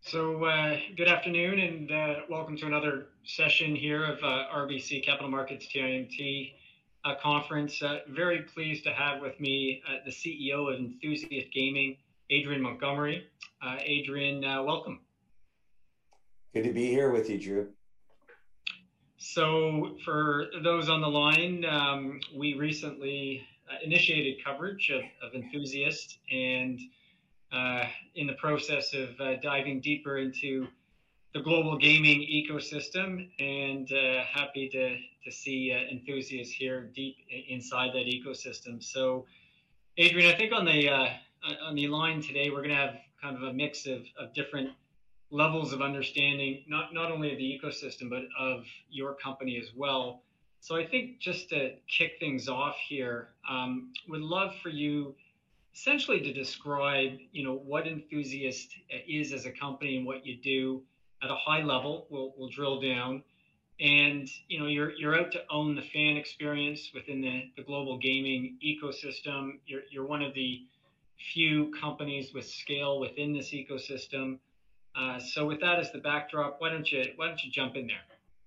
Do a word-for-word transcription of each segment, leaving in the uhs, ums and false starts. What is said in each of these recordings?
So, uh, good afternoon and uh, welcome to another session here of uh, R B C Capital Markets T I M T uh, conference. Uh, very pleased to have with me uh, the C E O of Enthusiast Gaming, Adrian Montgomery. Uh, Adrian, uh, welcome. Good to be here with you, Drew. So, for those on the line, um, we recently uh, initiated coverage of, of Enthusiast and uh, in the process of uh, diving deeper into the global gaming ecosystem, and uh, happy to, to see uh, enthusiasts here deep inside that ecosystem. So, Adrian, I think on the uh, on the line today, we're going to have kind of a mix of, of different levels of understanding, not not only of the ecosystem but of your company as well. So, I think just to kick things off here, um, would love for you essentially to describe, you know, what Enthusiast is as a company and what you do at a high level. We'll, we'll drill down. And, you know, you're, you're out to own the fan experience within the, the global gaming ecosystem. You're, you're one of the few companies with scale within this ecosystem. Uh, so with that as the backdrop, why don't you, why don't you jump in there?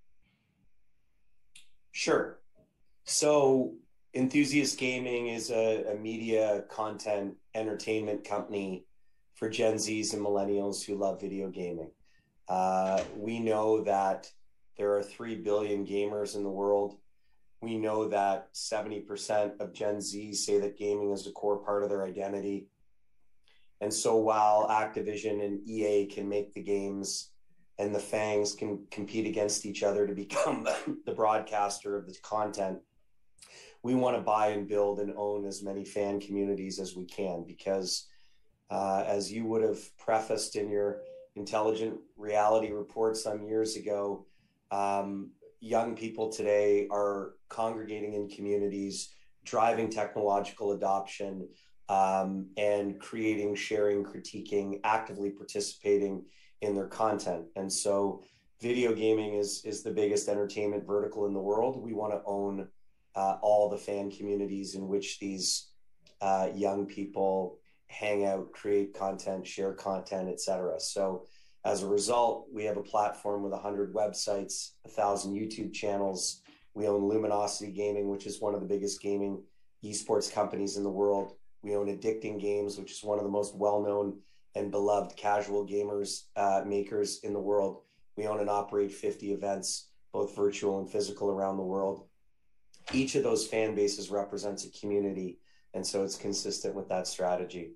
Sure. So, Enthusiast Gaming is a, a media content entertainment company for Gen Zs and millennials who love video gaming. Uh, we know that there are three billion gamers in the world. We know that seventy percent of Gen Z say that gaming is a core part of their identity. And so while Activision and E A can make the games and the FANGs can compete against each other to become the, the broadcaster of the content, we want to buy and build and own as many fan communities as we can, because uh, as you would have prefaced in your intelligent reality report some years ago, um, young people today are congregating in communities, driving technological adoption, um, and creating, sharing, critiquing, actively participating in their content. And so video gaming is, is the biggest entertainment vertical in the world. We want to own uh, all the fan communities in which these uh, young people hang out, create content, share content, et cetera. So as a result, we have a platform with one hundred websites, one thousand YouTube channels. We own Luminosity Gaming, which is one of the biggest gaming esports companies in the world. We own Addicting Games, which is one of the most well-known and beloved casual gamers uh, makers in the world. We own and operate fifty events, both virtual and physical, around the world. Each of those fan bases represents a community, and so it's consistent with that strategy.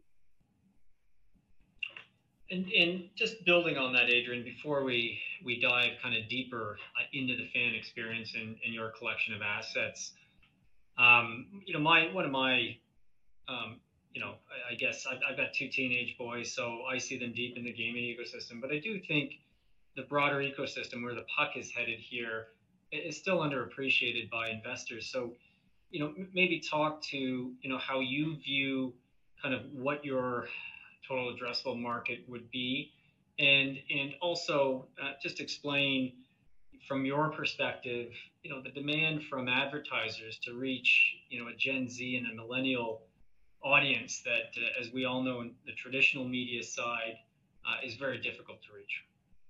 And, and just building on that, Adrian, before we, we dive kind of deeper uh, into the fan experience and, and your collection of assets, um, you know, my one of my, um, you know, I, I guess I've, I've got two teenage boys, so I see them deep in the gaming ecosystem. But I do think the broader ecosystem, where the puck is headed here, is still underappreciated by investors. So, you know, maybe talk to, you know, how you view kind of what your total addressable market would be, and and also uh, just explain from your perspective, you know, the demand from advertisers to reach, you know, a Gen Z and a millennial audience that, uh, as we all know, in the traditional media side, uh, is very difficult to reach.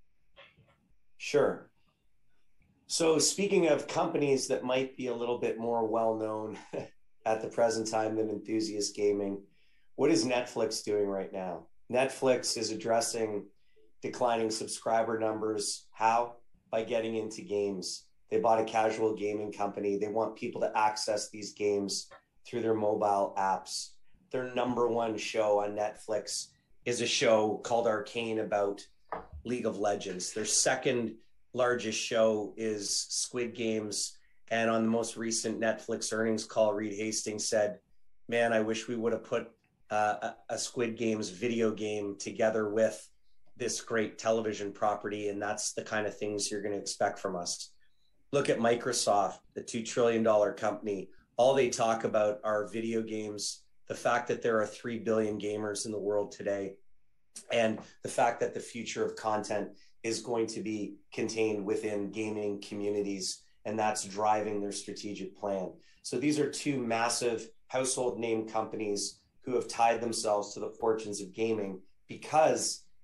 Sure. So speaking of companies that might be a little bit more well-known at the present time than Enthusiast Gaming, what is Netflix doing right now? Netflix is addressing declining subscriber numbers. How? By getting into games. They bought a casual gaming company. They want people to access these games through their mobile apps. Their number one show on Netflix is a show called Arcane about League of Legends. Their second largest show is Squid Games. And on the most recent Netflix earnings call, Reed Hastings said, man, I wish we would have put uh, a, a Squid Games video game together with this great television property. And that's the kind of things you're going to expect from us. Look at Microsoft, the two trillion dollars company. All they talk about are video games, the fact that there are three billion gamers in the world today, and the fact that the future of content is going to be contained within gaming communities, and that's driving their strategic plan. So these are two massive household name companies who have tied themselves to the fortunes of gaming because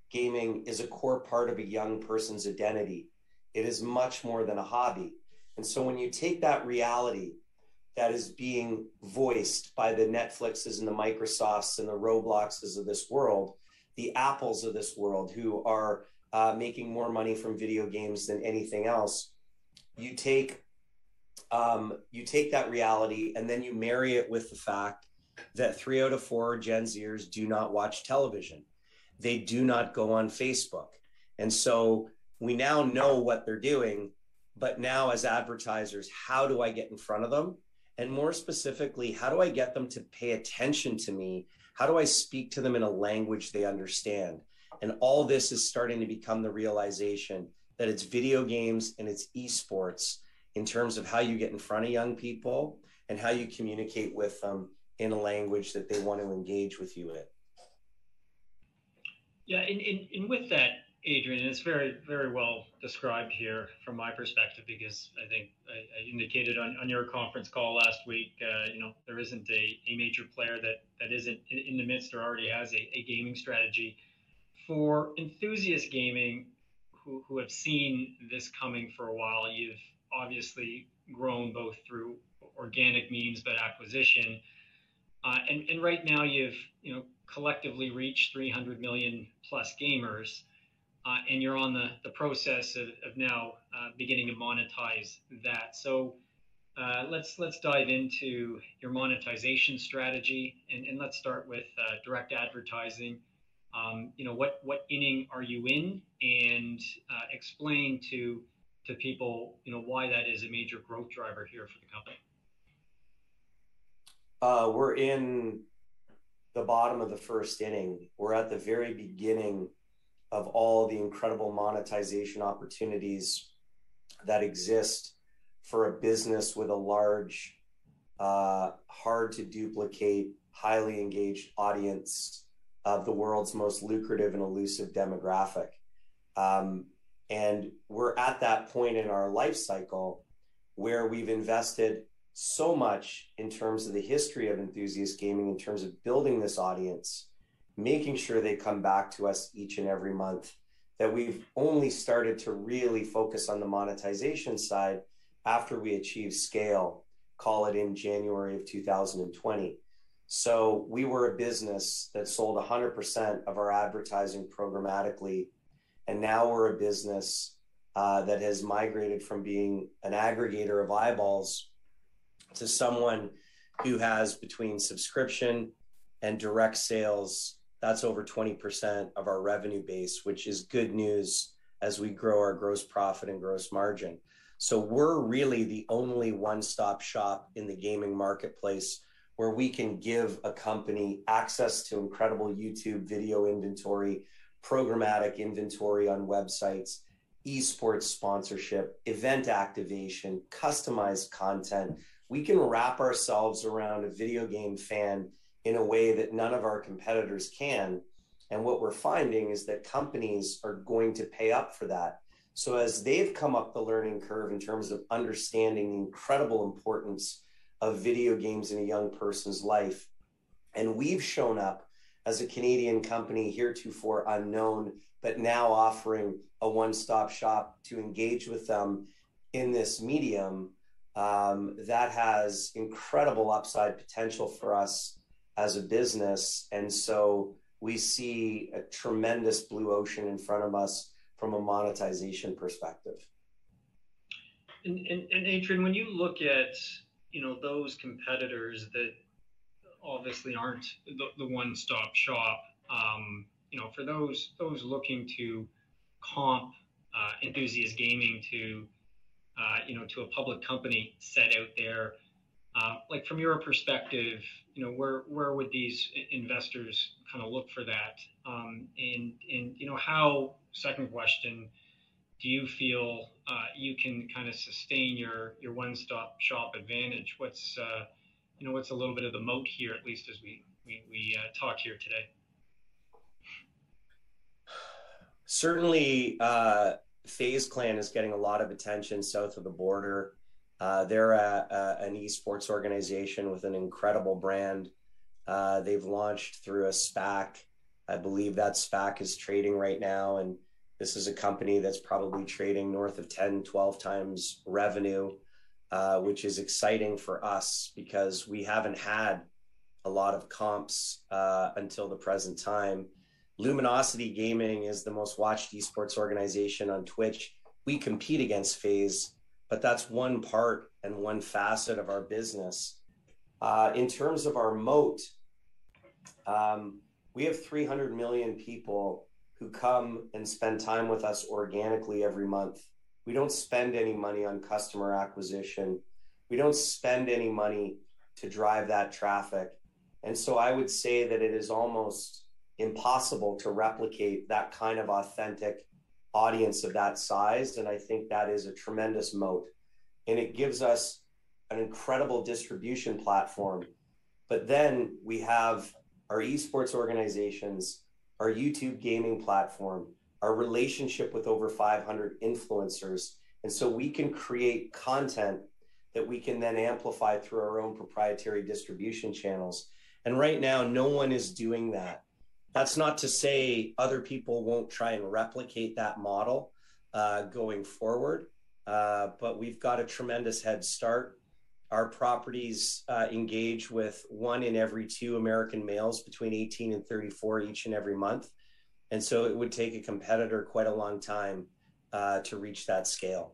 gaming is a core part of a young person's identity. It is much more than a hobby. And so when you take that reality that is being voiced by the Netflixes and the Microsofts and the Robloxes of this world, the Apples of this world, who are uh, making more money from video games than anything else, you take um, you take that reality and then you marry it with the fact that three out of four Gen Zers do not watch television. They do not go on Facebook. And so we now know what they're doing, but now as advertisers, how do I get in front of them? And more specifically, how do I get them to pay attention to me? How do I speak to them in a language they understand? And all this is starting to become the realization that it's video games and it's esports in terms of how you get in front of young people and how you communicate with them in a language that they want to engage with you in. Yeah, and, and, and with that, Adrian, it's very, very well described here from my perspective, because I think I, I indicated on, on your conference call last week, uh, you know, there isn't a, a major player that, that isn't in, in the midst or already has a, a gaming strategy. For enthusiast gaming who, who have seen this coming for a while, you've obviously grown both through organic means, but acquisition. Uh, and, and right now you've, you know, collectively reached three hundred million plus gamers. Uh, and you're on the, the process of, of now uh, beginning to monetize that. So uh, let's let's dive into your monetization strategy, and, and let's start with uh, direct advertising. Um, you know, what what inning are you in, and uh, explain to to people, you know, why that is a major growth driver here for the company. Uh, we're in the bottom of the first inning. We're at the very beginning of all the incredible monetization opportunities that exist for a business with a large, uh, hard to duplicate, highly engaged audience of the world's most lucrative and elusive demographic. Um, and we're at that point in our life cycle where we've invested so much in terms of the history of enthusiast gaming, in terms of building this audience, making sure they come back to us each and every month, that we've only started to really focus on the monetization side after we achieve scale, call it in January of two thousand twenty. So we were a business that sold one hundred percent of our advertising programmatically. And now we're a business uh, that has migrated from being an aggregator of eyeballs to someone who has, between subscription and direct sales, that's over twenty percent of our revenue base, which is good news as we grow our gross profit and gross margin. So we're really the only one-stop shop in the gaming marketplace where we can give a company access to incredible YouTube video inventory, programmatic inventory on websites, esports sponsorship, event activation, customized content. We can wrap ourselves around a video game fan in a way that none of our competitors can. And what we're finding is that companies are going to pay up for that. So as they've come up the learning curve in terms of understanding the incredible importance of video games in a young person's life, and we've shown up as a Canadian company heretofore unknown, but now offering a one-stop shop to engage with them in this medium, um, that has incredible upside potential for us as a business. And so we see a tremendous blue ocean in front of us from a monetization perspective. And, and, and Adrian, when you look at, you know, those competitors that obviously aren't the, the one-stop shop, um, you know, for those those looking to comp uh, enthusiast gaming to, uh, you know, to a public company set out there, uh, like from your perspective, you know, where where would these investors kind of look for that? Um, and and you know, how? Second question. Do you feel uh, you can kind of sustain your your one-stop shop advantage? What's uh, you know what's a little bit of the moat here, at least as we we, we uh, talk here today? Certainly, uh, FaZe Clan is getting a lot of attention south of the border. Uh, they're a, a, an esports organization with an incredible brand. Uh, they've launched through a SPAC I believe that SPAC is trading right now, and this is a company that's probably trading north of ten, twelve times revenue, uh, which is exciting for us because we haven't had a lot of comps uh, until the present time. Luminosity Gaming is the most watched esports organization on Twitch. We compete against FaZe, but that's one part and one facet of our business. Uh, in terms of our moat, um, we have three hundred million people who come and spend time with us organically every month. We don't spend any money on customer acquisition. We don't spend any money to drive that traffic. And so I would say that it is almost impossible to replicate that kind of authentic audience of that size. And I think that is a tremendous moat. And it gives us an incredible distribution platform. But then we have our esports organizations, our YouTube gaming platform, our relationship with over five hundred influencers. And so we can create content that we can then amplify through our own proprietary distribution channels. And right now, no one is doing that. That's not to say other people won't try and replicate that model uh, going forward, uh, but we've got a tremendous head start. Our properties uh, engage with one in every two American males between eighteen and thirty-four each and every month. And so it would take a competitor quite a long time uh, to reach that scale.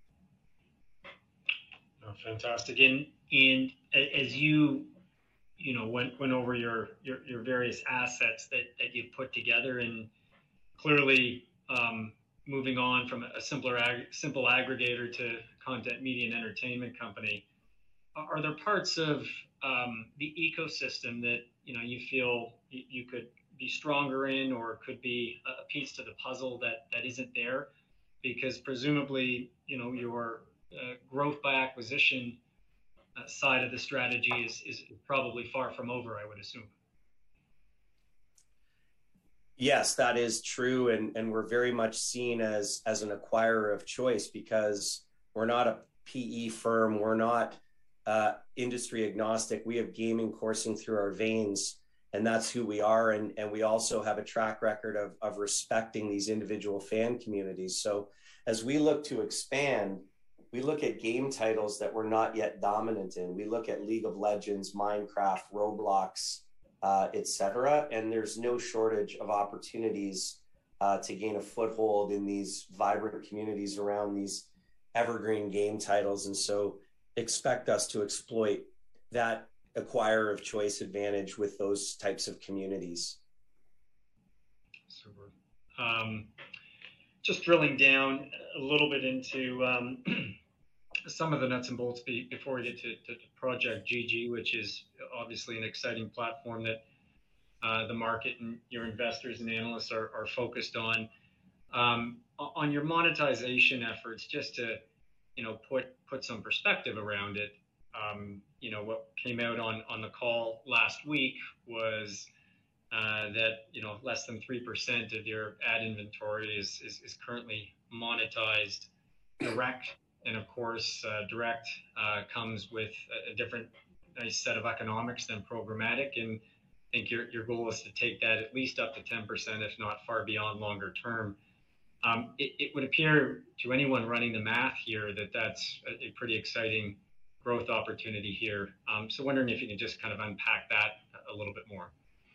Oh, fantastic. And, and as you, you know, went, went over your, your, your various assets that, that you've put together, and clearly um, moving on from a simpler, ag- simple aggregator to content media and entertainment company, are there parts of um, the ecosystem that, you know, you feel you, you could be stronger in, or could be a piece to the puzzle that, that isn't there? Because presumably, you know, your uh, growth by acquisition uh, side of the strategy is, is probably far from over, I would assume. Yes, that is true. And, and we're very much seen as, as an acquirer of choice because we're not a P E firm. We're not uh, industry agnostic. We have gaming coursing through our veins, and that's who we are. And, and we also have a track record of, of respecting these individual fan communities. So as we look to expand, we look at game titles that we're not yet dominant in. We look at League of Legends, Minecraft, Roblox, uh, et cetera. And there's no shortage of opportunities uh, to gain a foothold in these vibrant communities around these evergreen game titles. And so expect us to exploit that acquirer of choice advantage with those types of communities. Super. Um, just drilling down a little bit into um, some of the nuts and bolts be, before we get to, to, to Project G G, which is obviously an exciting platform that uh, the market and your investors and analysts are, are focused on. Um, on your monetization efforts, just to, you know, put put some perspective around it. Um, you know, what came out on, on the call last week was uh, that, you know, less than three percent of your ad inventory is, is, is currently monetized direct. And of course, uh, direct uh, comes with a, a different nice set of economics than programmatic. And I think your, your goal is to take that at least up to ten percent, if not far beyond longer term. Um, it, it would appear to anyone running the math here that that's a, a pretty exciting growth opportunity here. Um, so wondering if you can just kind of unpack that a little bit more.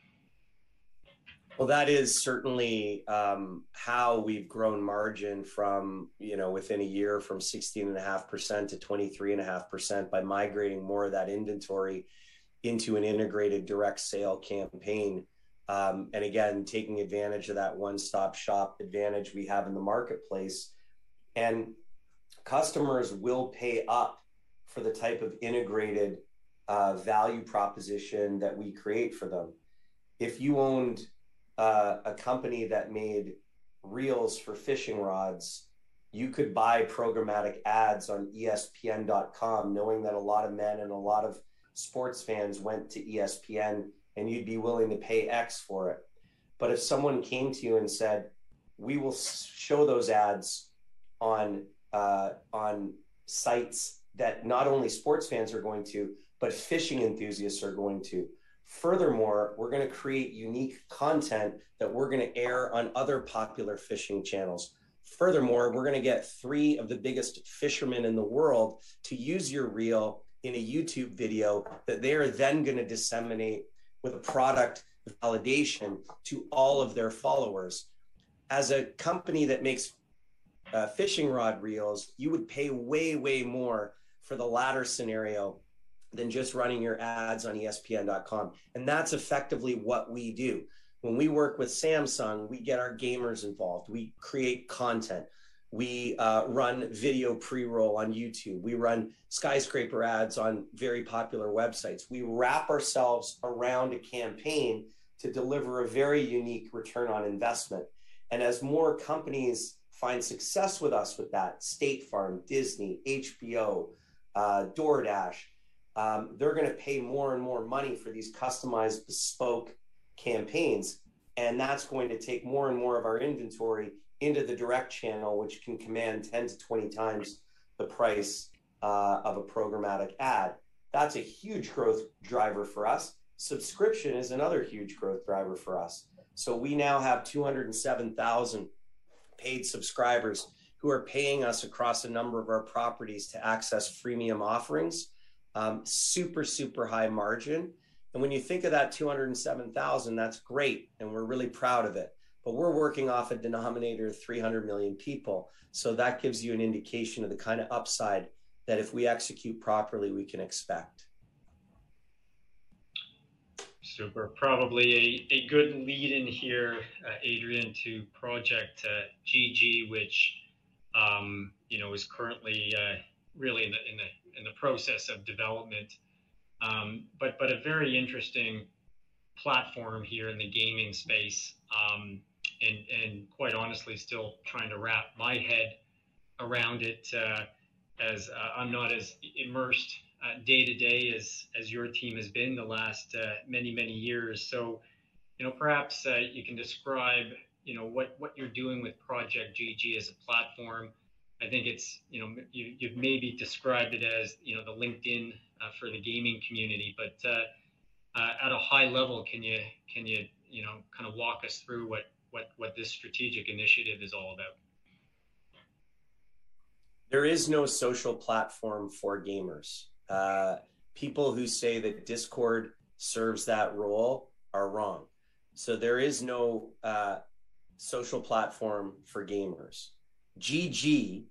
Well, that is certainly um, how we've grown margin from, you know, within a year from sixteen and a half percent to twenty-three and a half percent by migrating more of that inventory into an integrated direct sale campaign. Um, and again, taking advantage of that one-stop shop advantage we have in the marketplace. And customers will pay up for the type of integrated uh, value proposition that we create for them. If you owned uh, a company that made reels for fishing rods, you could buy programmatic ads on E S P N dot com, knowing that a lot of men and a lot of sports fans went to E S P N, and you'd be willing to pay X for it. But if someone came to you and said, we will show those ads on uh, on sites that not only sports fans are going to, but fishing enthusiasts are going to, Furthermore, we're going to create unique content that we're going to air on other popular fishing channels. Furthermore, we're going to get three of the biggest fishermen in the world to use your reel in a YouTube video that they are then going to disseminate with a product validation to all of their followers. As a company that makes uh, fishing rod reels, you would pay way, way more for the latter scenario than just running your ads on E S P N dot com. And that's effectively what we do. When we work with Samsung, we get our gamers involved. We create content. We uh, run video pre-roll on YouTube. We run skyscraper ads on very popular websites. We wrap ourselves around a campaign to deliver a very unique return on investment. And as more companies find success with us with that, State Farm, Disney, H B O, uh, DoorDash, um, they're going to pay more and more money for these customized bespoke campaigns. And that's going to take more and more of our inventory into the direct channel, which can command ten to twenty times the price uh, of a programmatic ad. That's a huge growth driver for us. Subscription is another huge growth driver for us. So we now have two hundred seven thousand paid subscribers who are paying us across a number of our properties to access freemium offerings. Um, super, super high margin. And when you think of that two hundred seven thousand, that's great. And we're really proud of it. But we're working off a denominator of three hundred million people. So that gives you an indication of the kind of upside that if we execute properly, we can expect. Super. Probably a, a good lead in here, uh, Adrian, to Project uh, G G, which, um, you know, is currently uh, really in the, in the, in the process of development. Um, but, but a very interesting platform here in the gaming space. Um, and, and quite honestly, still trying to wrap my head around it, uh, as uh, I'm not as immersed uh, day to day as, as your team has been the last uh, many, many years. So, you know, perhaps uh, you can describe, you know, what, what you're doing with Project G G as a platform. I think it's, you know, you, you've maybe described it as, you know, the LinkedIn uh, for the gaming community, but uh, uh, at a high level, can you, can you, you know, kind of walk us through what, what, what this strategic initiative is all about? There is no social platform for gamers. Uh, people who say that Discord serves that role are wrong. So there is no uh, social platform for gamers. G G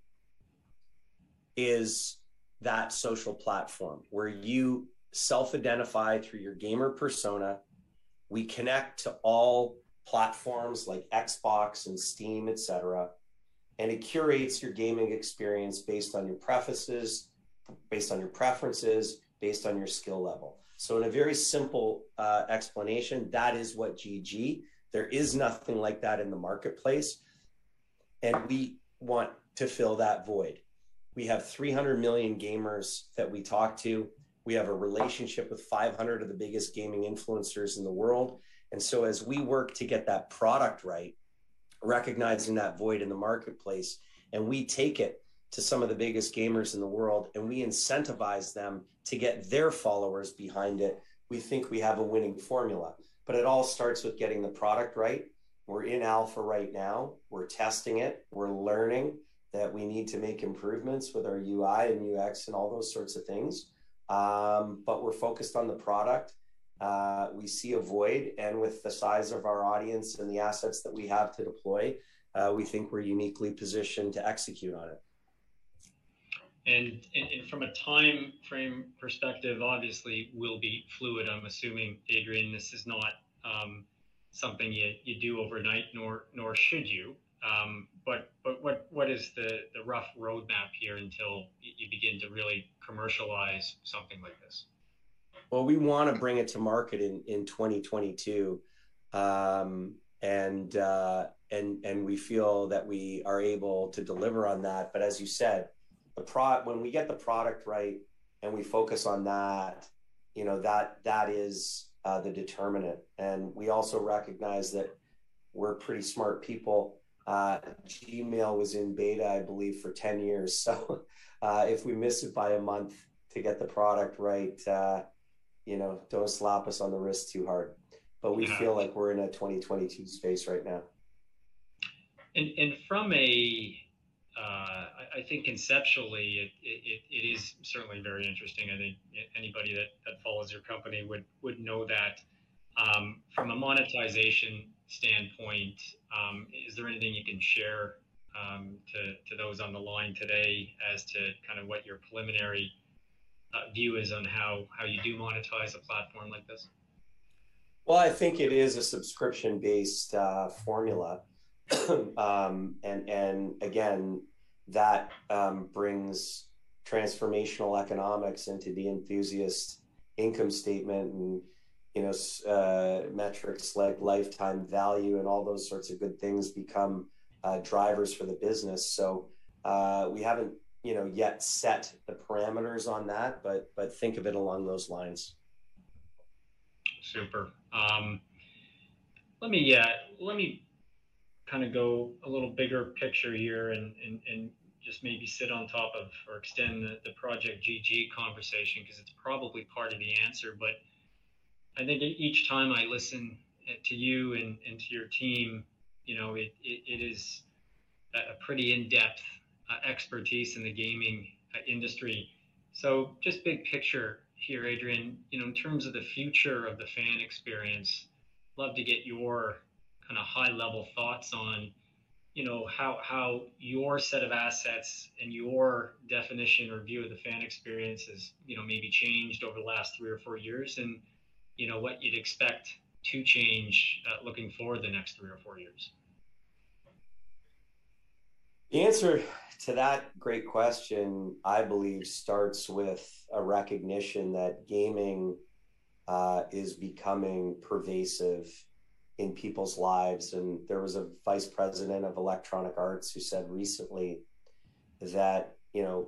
is that social platform where you self-identify through your gamer persona. We connect to all platforms like Xbox and Steam, et cetera. And it curates your gaming experience based on your preferences, based on your preferences, based on your skill level. So in a very simple uh, explanation, that is what G G. There is nothing like that in the marketplace. And we want to fill that void. We have three hundred million gamers that we talk to. We have a relationship with five hundred of the biggest gaming influencers in the world. And so as we work to get that product right, recognizing that void in the marketplace, and we take it to some of the biggest gamers in the world and we incentivize them to get their followers behind it, we think we have a winning formula. But it all starts with getting the product right. We're in alpha right now. We're testing it. We're learning that we need to make improvements with our U I and U X and all those sorts of things. Um, but we're focused on the product. Uh, we see a void, and with the size of our audience and the assets that we have to deploy, uh, we think we're uniquely positioned to execute on it. And, and, and from a time frame perspective, obviously will be fluid. I'm assuming, Adrian, this is not um, something you, you do overnight, nor nor should you. Um, but but what what is the, the rough roadmap here until you begin to really commercialize something like this? Well, we want to bring it to market in, in twenty twenty-two, um, and uh, and and we feel that we are able to deliver on that. But as you said, the pro when we get the product right and we focus on that, you know, that that is uh, the determinant. And we also recognize that we're pretty smart people. Uh, Gmail was in beta, I believe, for ten years. So uh, if we miss it by a month to get the product right, uh, you know, don't slap us on the wrist too hard. But we Yeah. feel like we're in a twenty twenty-two space right now. And and from a, uh, I, I think conceptually it, it, it is certainly very interesting. I think anybody that, that follows your company would would know that. Um, from a monetization standpoint, um, is there anything you can share um, to to those on the line today as to kind of what your preliminary uh, view is on how how you do monetize a platform like this? Well, I think it is a subscription based uh, formula. um, and and again, that um, brings transformational economics into the enthusiast income statement, and you know uh, metrics like lifetime value and all those sorts of good things become uh, drivers for the business. So uh, we haven't you know yet set the parameters on that, but but think of it along those lines. Super. Um, let me uh, let me kind of go a little bigger picture here and, and, and just maybe sit on top of or extend the, the Project G G conversation because it's probably part of the answer. But I think each time I listen to you and, and to your team, you know, it, it, it is a pretty in-depth uh, expertise in the gaming uh, industry. So just big picture here, Adrian, you know, in terms of the future of the fan experience, love to get your kind of high level thoughts on, you know, how, how your set of assets and your definition or view of the fan experience has, you know, maybe changed over the last three or four years and, you know, what you'd expect to change uh, looking forward the next three or four years. The answer to that great question, I believe, starts with a recognition that gaming uh, is becoming pervasive in people's lives. And there was a vice president of Electronic Arts who said recently that, you know,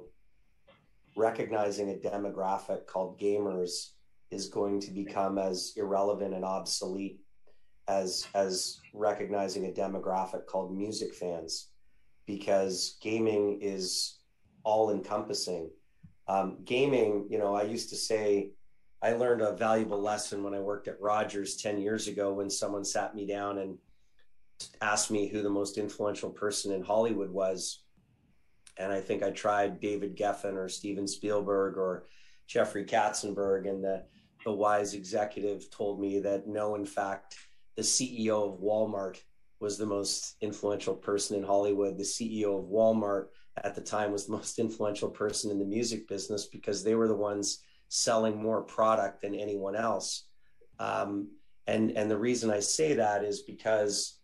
recognizing a demographic called gamers is going to become as irrelevant and obsolete as as recognizing a demographic called music fans, because gaming is all encompassing. Um, gaming, you know, I used to say, I learned a valuable lesson when I worked at Rogers ten years ago when someone sat me down and asked me who the most influential person in Hollywood was. And I think I tried David Geffen or Steven Spielberg or Jeffrey Katzenberg. And the, the wise executive told me that no, in fact, the C E O of Walmart was the most influential person in Hollywood. The C E O of Walmart at the time was the most influential person in the music business because they were the ones selling more product than anyone else. Um, and, and the reason I say that is because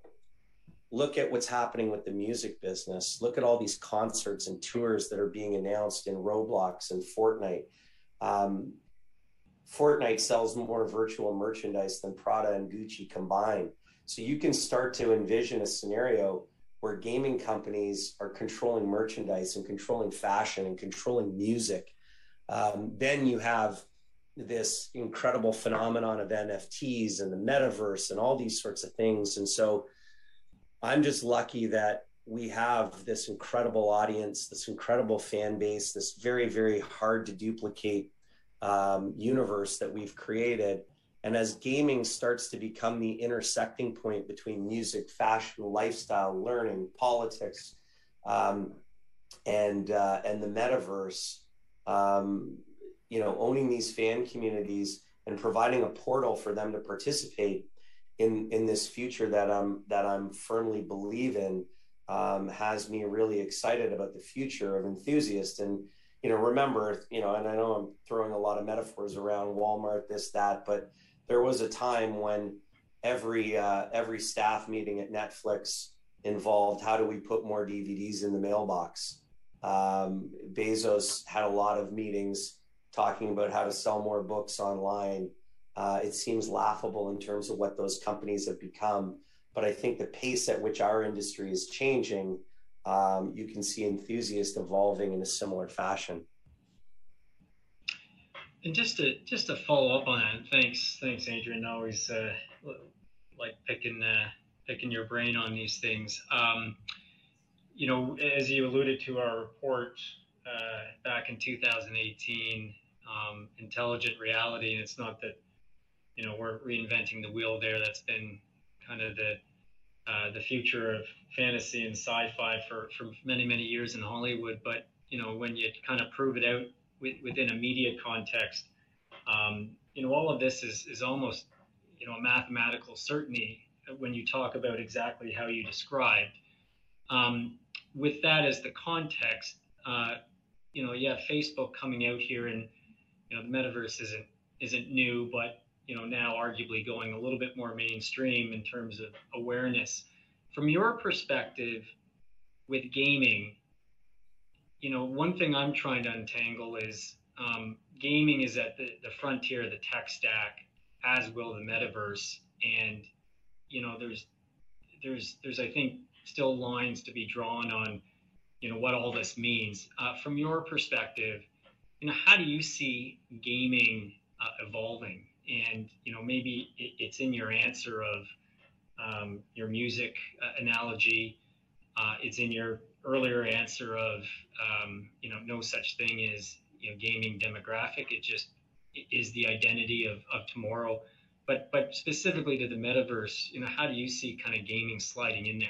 look at what's happening with the music business. Look at all these concerts and tours that are being announced in Roblox and Fortnite. Um, Fortnite sells more virtual merchandise than Prada and Gucci combined. So you can start to envision a scenario where gaming companies are controlling merchandise and controlling fashion and controlling music. Um, then you have this incredible phenomenon of N F Ts and the metaverse and all these sorts of things. And so I'm just lucky that we have this incredible audience, this incredible fan base, this very, very hard to duplicate um, universe that we've created. And as gaming starts to become the intersecting point between music, fashion, lifestyle, learning, politics, um, and uh, and the metaverse, um, you know, owning these fan communities and providing a portal for them to participate in in this future that I'm that I'm firmly believe in, um, has me really excited about the future of Enthusiast. And you know, remember, you know, and I know I'm throwing a lot of metaphors around Walmart, this, that, but there was a time when every uh, every staff meeting at Netflix involved how do we put more D V Ds in the mailbox. Um, Bezos had a lot of meetings talking about how to sell more books online. Uh, it seems laughable in terms of what those companies have become. But I think the pace at which our industry is changing, um, you can see Enthusiast evolving in a similar fashion. And just to just to follow up on that, thanks, thanks, Adrian. Always uh, like picking uh, picking your brain on these things. Um, you know, as you alluded to our report uh, back in two thousand eighteen, um, intelligent reality. And it's not that, you know, we're reinventing the wheel there. That's been kind of the uh, the future of fantasy and sci-fi for, for many, many years in Hollywood. But, you know, when you kind of prove it out with, within a media context, um, you know, all of this is, is almost, you know, a mathematical certainty when you talk about exactly how you described. Um, with that as the context, uh, you know, yeah, Facebook coming out here, and, you know, the metaverse isn't isn't new, but, you know, now arguably going a little bit more mainstream in terms of awareness. From your perspective with gaming, you know, one thing I'm trying to untangle is um, gaming is at the, the frontier of the tech stack, as will the metaverse. And, you know, there's there's there's I think still lines to be drawn on, you know, what all this means. Uh, from your perspective, you know, how do you see gaming uh, evolving? And, you know, maybe it, it's in your answer of um, your music uh, analogy. Uh, it's in your earlier answer of, um, you know, no such thing as, you know, gaming demographic. It just it is the identity of, of tomorrow. But but specifically to the metaverse, you know, how do you see kind of gaming sliding in there?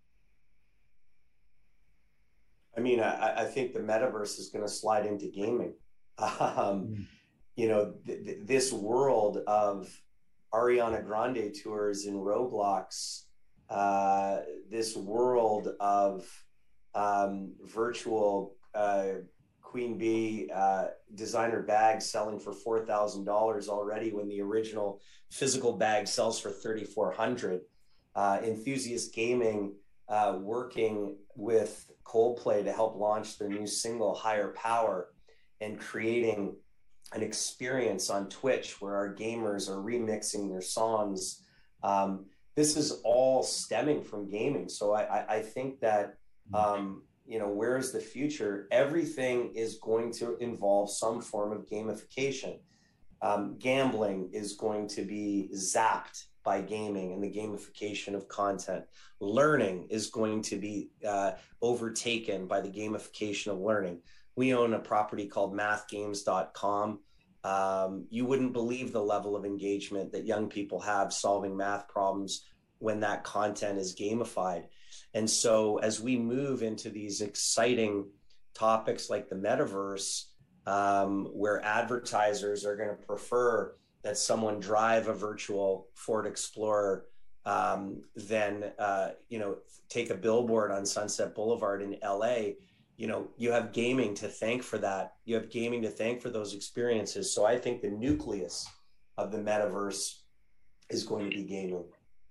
I mean, I, I think the metaverse is going to slide into gaming. Um, Mm. you know, th- th- this world of Ariana Grande tours in Roblox, uh, this world of um, virtual uh, Queen Bee uh, designer bags selling for four thousand dollars already when the original physical bag sells for thirty-four hundred dollars. Uh, Enthusiast Gaming uh, working with Coldplay to help launch their new single, Higher Power, and creating an experience on Twitch where our gamers are remixing their songs. Um, this is all stemming from gaming. So I, I, I think that, um, you know, where is the future? Everything is going to involve some form of gamification. Um, gambling is going to be zapped by gaming and the gamification of content. Learning is going to be uh, overtaken by the gamification of learning. We own a property called math games dot com. Um, you wouldn't believe the level of engagement that young people have solving math problems when that content is gamified. And so as we move into these exciting topics like the metaverse, um, where advertisers are going to prefer that someone drive a virtual Ford Explorer um, than, uh, you know, take a billboard on Sunset Boulevard in L A, you know, you have gaming to thank for that. You have gaming to thank for those experiences. So I think the nucleus of the metaverse is going to be gaming.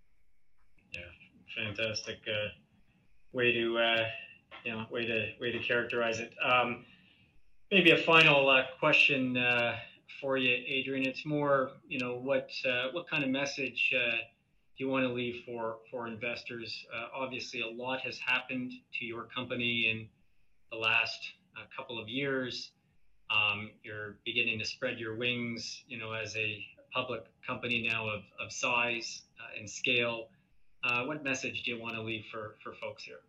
Yeah, fantastic uh, way to, uh, you know, way to way to characterize it. Um, maybe a final uh, question uh, for you, Adrian. It's more, you know, what uh, what kind of message uh, do you want to leave for for investors? Uh, obviously, a lot has happened to your company in the last uh, couple of years. Um, you're beginning to spread your wings, you know, as a public company now of, of size uh, and scale. Uh, what message do you want to leave for, for folks here?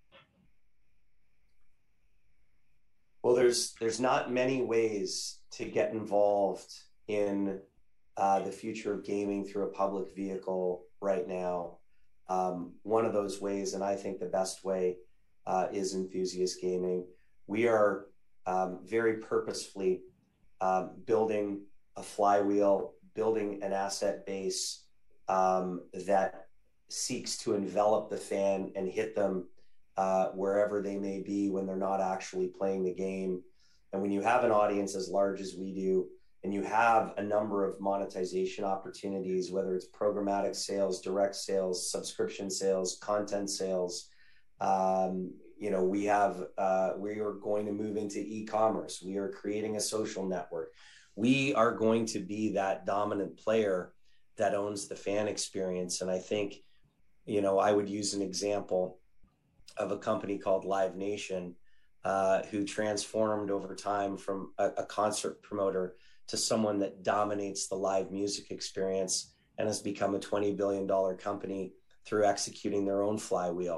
Well, there's there's not many ways to get involved in uh, the future of gaming through a public vehicle right now. Um, one of those ways, and I think the best way, uh, is Enthusiast Gaming. We are um, very purposefully um, building a flywheel, building an asset base um, that seeks to envelop the fan and hit them uh, wherever they may be when they're not actually playing the game. And when you have an audience as large as we do, and you have a number of monetization opportunities, whether it's programmatic sales, direct sales, subscription sales, content sales, um, you know, we have, uh, we are going to move into e-commerce. We are creating a social network. We are going to be that dominant player that owns the fan experience. And I think, you know, I would use an example of a company called Live Nation, uh, who transformed over time from a, a concert promoter to someone that dominates the live music experience and has become a twenty billion dollars company through executing their own flywheel.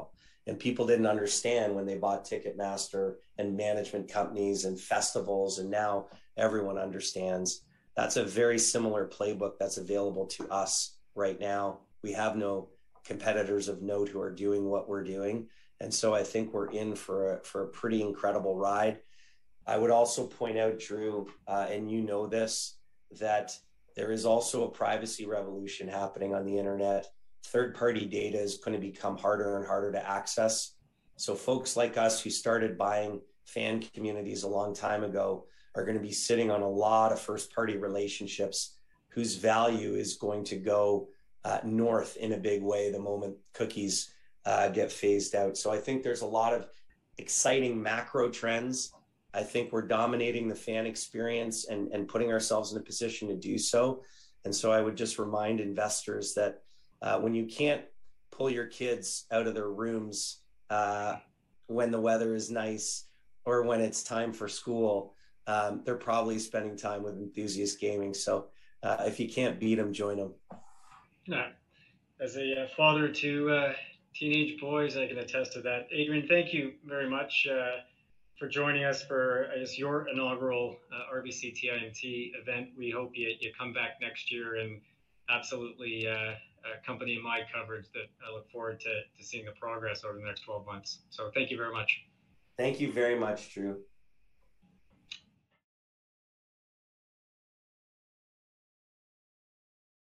And people didn't understand when they bought Ticketmaster and management companies and festivals, and now everyone understands. That's a very similar playbook that's available to us right now. We have no competitors of note who are doing what we're doing. And so I think we're in for a, for a pretty incredible ride. I would also point out, Drew, uh, and you know this, that there is also a privacy revolution happening on the internet. Third-party data is going to become harder and harder to access. So folks like us who started buying fan communities a long time ago are going to be sitting on a lot of first-party relationships whose value is going to go uh, north in a big way the moment cookies uh, get phased out. So I think there's a lot of exciting macro trends. I think we're dominating the fan experience and, and putting ourselves in a position to do so. And so I would just remind investors that uh, when you can't pull your kids out of their rooms uh, when the weather is nice or when it's time for school, um, they're probably spending time with Enthusiast Gaming. So uh, if you can't beat them, join them. Yeah. As a uh, father to uh, teenage boys, I can attest to that. Adrian, thank you very much uh, for joining us for, I guess, your inaugural uh, R B C T I M T event. We hope you, you come back next year and absolutely uh, accompany my coverage that I look forward to, to seeing the progress over the next twelve months. So thank you very much. Thank you very much, Drew.